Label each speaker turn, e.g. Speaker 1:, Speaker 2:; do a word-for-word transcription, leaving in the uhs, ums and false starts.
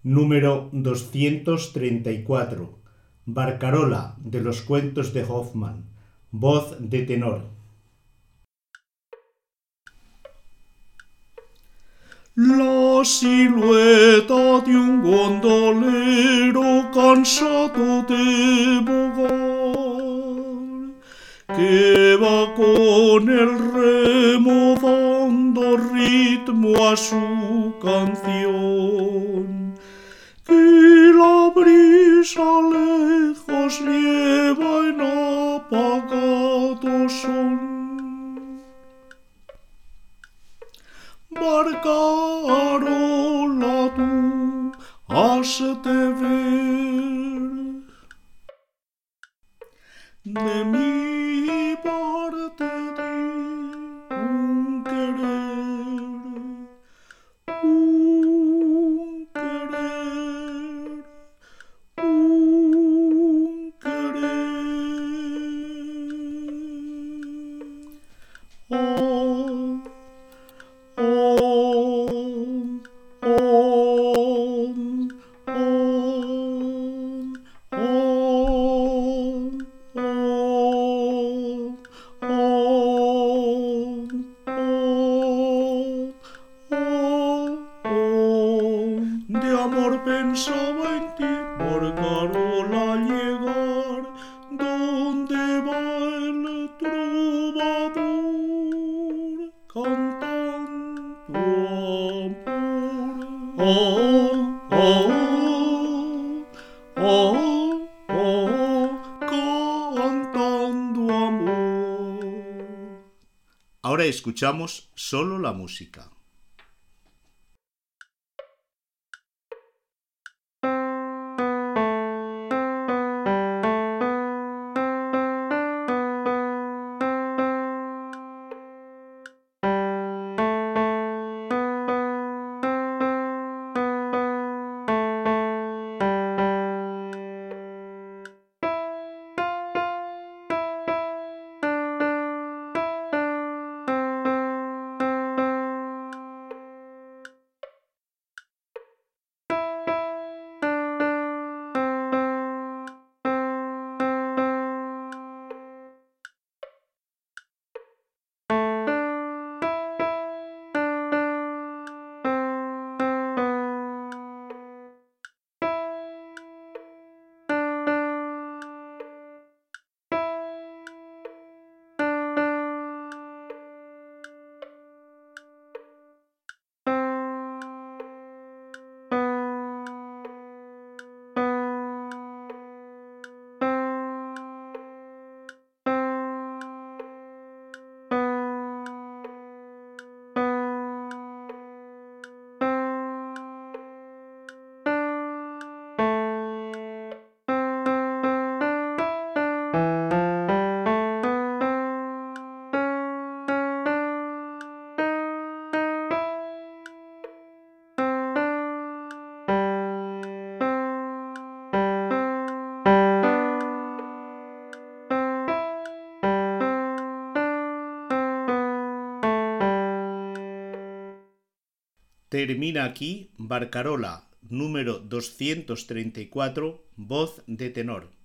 Speaker 1: Número doscientos treinta y cuatro. Barcarola, de los cuentos de Hoffmann. Voz de tenor.
Speaker 2: La silueta de un gondolero cansado de bogar, que va con el remo dando ritmo a su canción, que la brisa lejos lleva en apagado son. Barcarola, tú has de ver de mi parte de un querer, un querer, un querer. Oh, de amor pensaba en ti, Barcarola, al llegar donde va el trovador cantando amor. Oh, oh, oh, oh, cantando amor.
Speaker 1: Ahora escuchamos solo la música. Termina aquí Barcarola, número doscientos treinta y cuatro, voz de tenor.